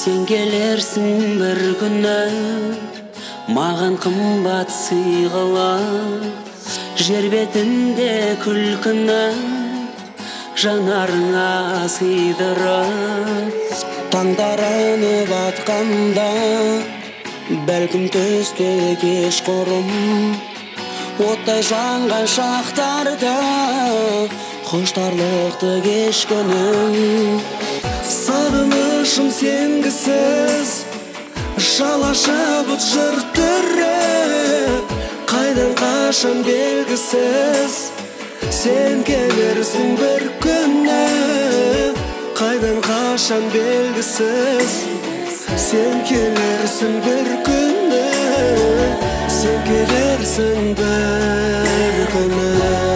Сен келерсің бір күні, маған қымбат сый қылып, жер бетінде күлкіні жанарыңа сыйдырып. Таңдаранып атқанда, бәлкім түсте кешқұрым, оттай жанған шақтарда қоштарлықты кешкенім. Сағынышым сенгісіз, жалаша бұт жыртырып, қайдан қашан белгісіз. Сен келерсің бір күні, қайдан қашан белгісіз. Сен келерсің бір күні, сен келерсің бір күні.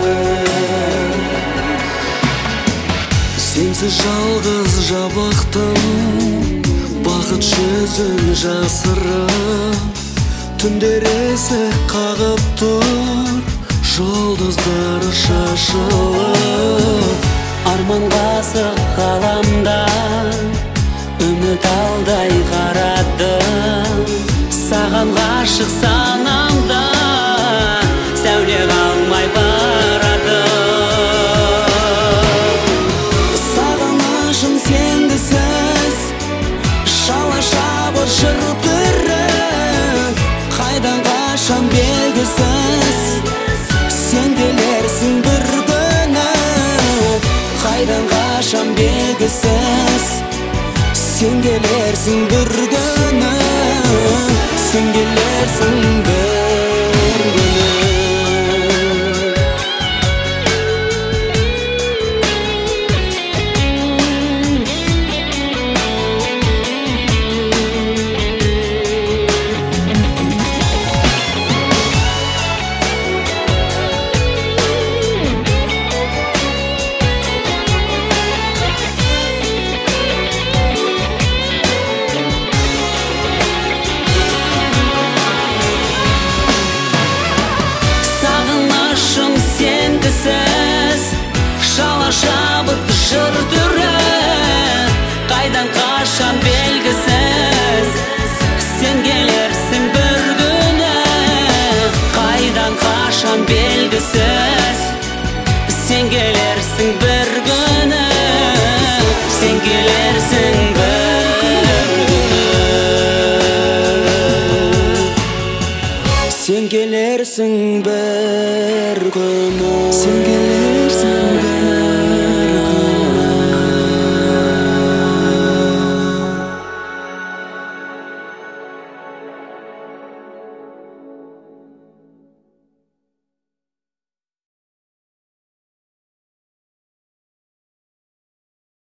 Сенсіз жалғыз жабықтым, бақыт жүзін жасырып. Түндер есік қағып тұр, жұлдыздар шашылып. Арманға ғаламда үміт алдай қарадым. Саған ғашық санамда сәуле қалмай барады. Сағынышым сенгісіз, шала-шабыр жыртырып, қайдан қашан белгісіз. Сен келерсің бір күні, қайдан қашан белгісіз. Сен келерсің бір күні, сен келерсің бір күні. Шала-шабыт жыртырып, қайдан қашан белгісіз. Сен келерсің бір күні, қайдан қашан белгісіз. Сен келерсің бір күні, сен келерсің бір күні. Сен келерсің бір күні, сен келерсің бір күні.